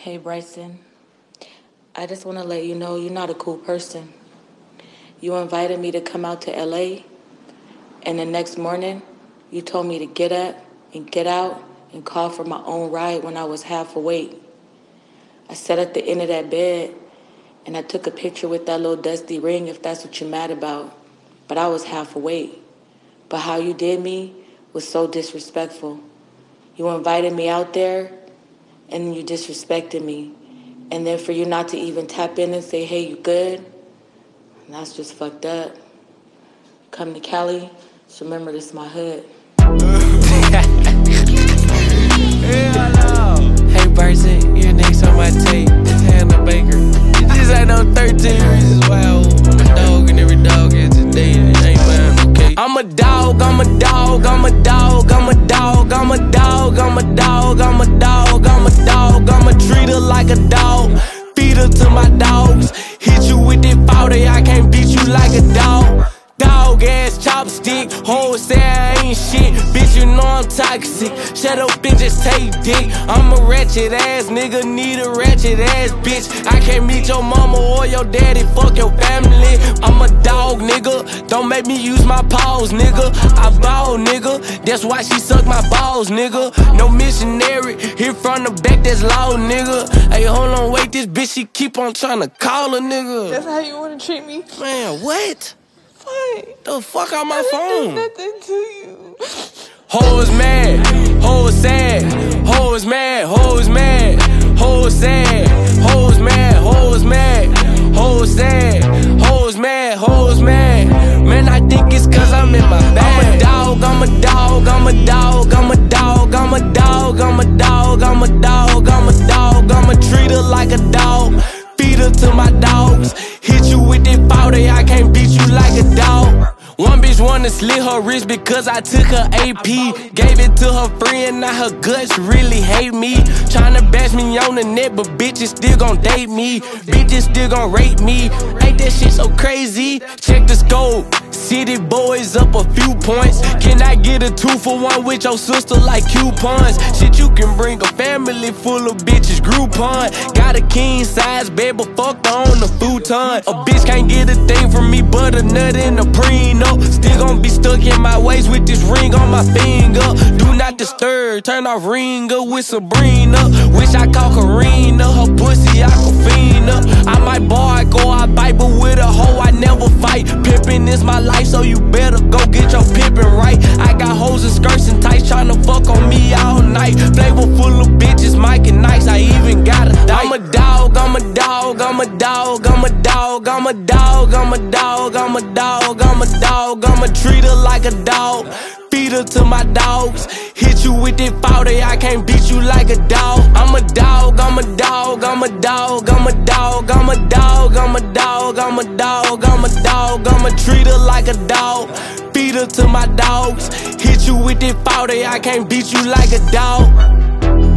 Hey Bryson, I just want to let you know you're not a cool person. You invited me to come out to LA, and the next morning, you told me to get up and get out and call for my own ride when I was half awake. I sat at the end of that bed, and I took a picture with that little dusty ring if that's what you're mad about. But I was half awake. But how you did me was so disrespectful. You invited me out there, and you disrespected me. And then for you not to even tap in and say, hey, you good? That's just fucked up. Come to Cali, just remember this is my hood. Hey Bryson, your name's on my tape. It's Hannah Baker. You just ain't no 13 reasons why I'm a dog and every dog is today and it ain't mine, okay? I'm a dog, I'm a dog, I'm a dog, I'm a dog, I'm a dog, I'm a dog, I'm a dog, I'm a dog, I'ma treat her like a dog. Feed her to my dogs. Hit you with that 40, I can't beat you like a dog. Dog ass chopstick, hoes say I ain't shit. Bitch, you know I'm toxic. Shut up and just take dick. I'm a ratchet ass nigga, need a ratchet ass bitch. I can't meet your mama or your daddy, fuck your family. I'm a dog nigga, don't make me use my paws nigga. I ball nigga, that's why she suck my balls nigga. No missionary, hit from the back, that's loud nigga. Hey, hold on, wait, this bitch, she keep on trying to call a nigga. That's how you wanna treat me? Man, what? What? The fuck out my phone? Nothing to you. Hoes mad, hoes sad, hoes mad, hoes mad, hoes sad, hoes mad, hoes mad, hoes sad, hoes mad, hoes mad. Man, I think it's cause I'm in my bag. I'm a dog, I'm a dog, I'm a dog, I'm a dog, I'm a dog, I'm a dog, I'm a dog, I'm a dog, I'ma treat her like a dog. Feed her to my dogs. Hit you with that 40, I can't beat you like a dog. One bitch wanna slit her wrist because I took her AP. Gave it to her friend, now her guts really hate me. Tryna bash me on the net, but bitches still gon' date me. Bitches still gon' rate me. Ain't that shit so crazy? Check the scope. City boys up a few points. Can I get a 2-for-1 with your sister like coupons? Shit, you can bring a family full of bitches Groupon. Got a king size bed, but fucked her on the futon. A bitch can't get a thing from me but a nut and a prenup. Still gon' be stuck in my ways with this ring on my finger. Do not disturb, turn off Ringo with Sabrina. Wish I call Karina, her pussy Aquafina. I might bark or I bite, but with a hoe I never fight. Pimpin' is my life, so you better go get your pimpin' right. I got hoes and skirts and tights tryna fuck on me all night. Flavor full of bitches, Mike and Nice, I even got a dyke. I'm a dog, I'm a dog, I'm a dog, I'm a dog, I'm a dog, I'm a dog, I'm a dog, I'm a dog, I'ma treat her like a dog. Feed her to my dogs. Hit you with that 40, I can't beat you like a dog. I'm a dog, I'm a dog, I'm a dog, I'm a dog, I'm a dog, I'm a dog, I'm a dog, I'm a dog, I'ma treat her like a dog. Feed her to my dogs. Hit you with that 40, I can't beat you like a dog.